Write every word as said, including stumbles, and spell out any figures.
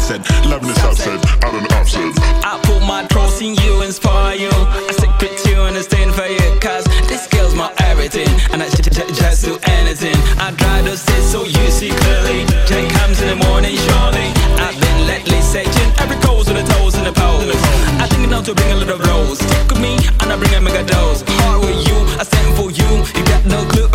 said, loving is upset, I don't know upset. I put my trust in you, inspire you. I stick with you and I stand for you, cause this girl's my everything. And I j- j- just do anything. I try to say so you see clearly. Jane comes in the morning surely. I've been lately searching every coast with the toes and the poles. I think now to bring a little rose. Stick with me and I bring a mega dose. Hard with you, I stand for you. You got no clue